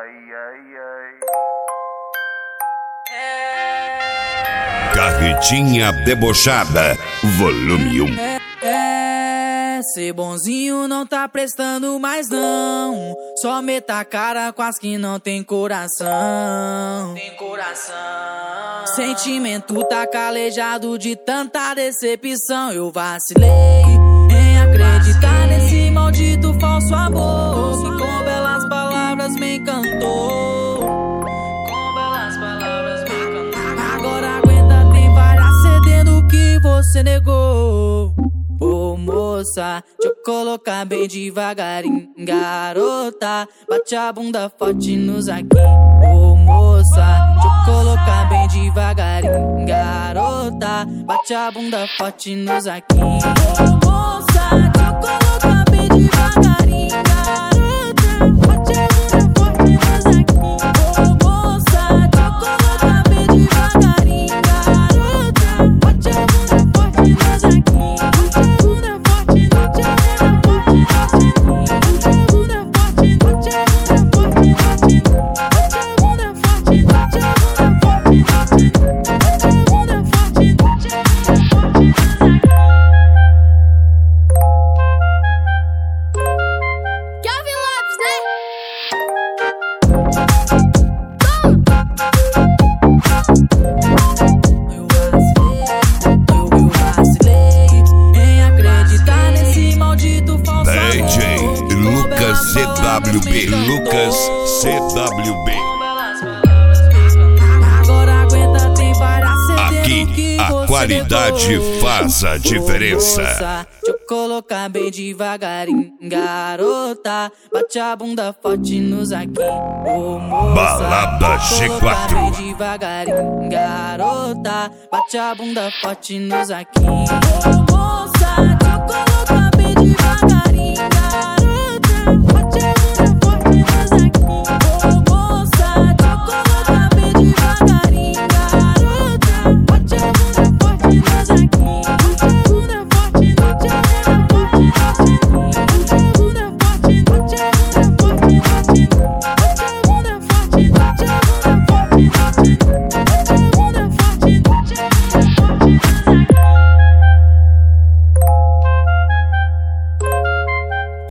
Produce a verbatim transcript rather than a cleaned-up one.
Carretinha Debochada, volume um. É, é, ser bonzinho não tá prestando mais não. Só meta a cara com as que não tem coração. Tem coração. Sentimento tá calejado de tanta decepção. Eu vacilei em acreditar nesse maldito falso amor que com belas palavras me encantou. Com belas palavras me encantou. Agora aguenta, tem várias cedendo que você negou. Ô moça, deixa eu colocar bem devagarinho. Garota, bate a bunda forte nos aqui. Ô moça, deixa eu colocar bem devagarinho. Garota, bate a bunda forte nos aqui. Ô moça, deixa eu colocar bem devagarinho. Garota, bate a bunda forte nos aqui. Ô moça, deixa eu colocar bem devagarinho. Garota, bate a bunda forte nos aqui. C W B, Lucas C W B. Aqui a qualidade faz a diferença. Deixa eu colocar bem devagarinho. Garota, bate a bunda forte nos aqui. Ô moça, Balada G quatro. Bem devagarinho. Garota, bate a bunda forte nos aqui. Ô moça, deixa eu colocar